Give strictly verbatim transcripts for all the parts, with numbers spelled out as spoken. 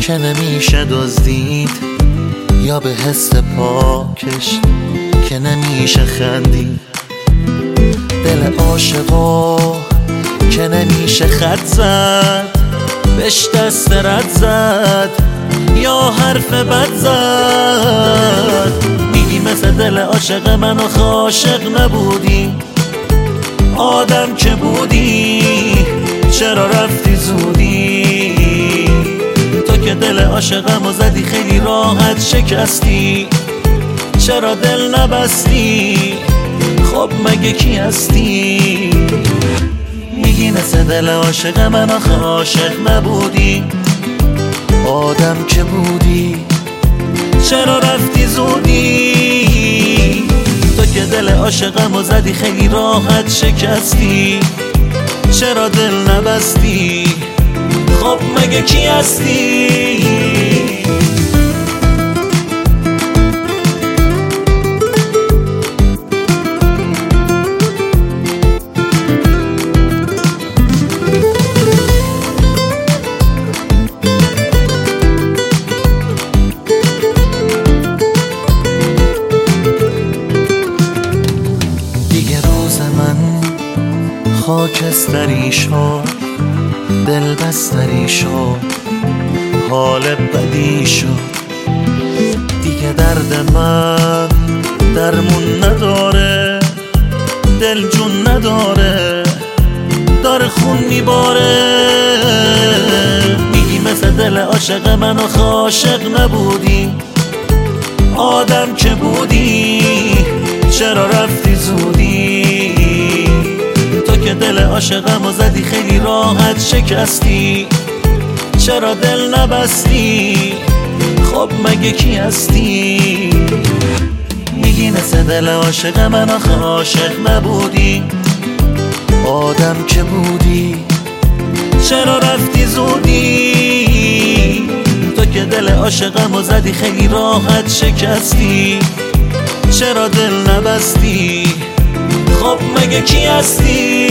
که نمیشه دزدید، یا به حس پاکش که نمیشه خندید. دل عاشقا که نمیشه خط زد، بهش دست رد زد یا حرف بد زد. میگی مثل دل عاشق من آخه عاشق نبودی، آدم که بودی چرا رفتی زودی؟ تو که دل عاشقمو زدی خیلی راحت شکستی، چرا دل نبستی؟ خب مگه کی هستی؟ میگی مثل دل عاشق من آخه عاشق نبودی، آدم که بودی چرا رفتی زودی؟ تو که دل عاشقمو زدی خیلی راحت شکستی، چرا دل نبستی؟ خب مگه کی هستی؟ خاکستری شد، دل بستری شد، حال بدی شد. دیگه درد من درمون نداره، دل جون نداره، داره خون میباره. میگی مثل دل عاشق من آخه عاشق نبودی، آدم که بودی چرا رفتی زودی؟ که دل عاشقمو زدی خیلی راحت شکستی، چرا دل نبستی؟ خب مگه کی هستی؟ میگی مثل دل عاشق من آخه عاشق نبودی، آدم که بودی چرا رفتی زودی؟ تو که دل عاشقمو زدی خیلی راحت شکستی، چرا دل نبستی؟ خب مگه کی هستی؟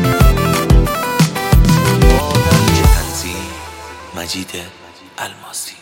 مجید الماسی.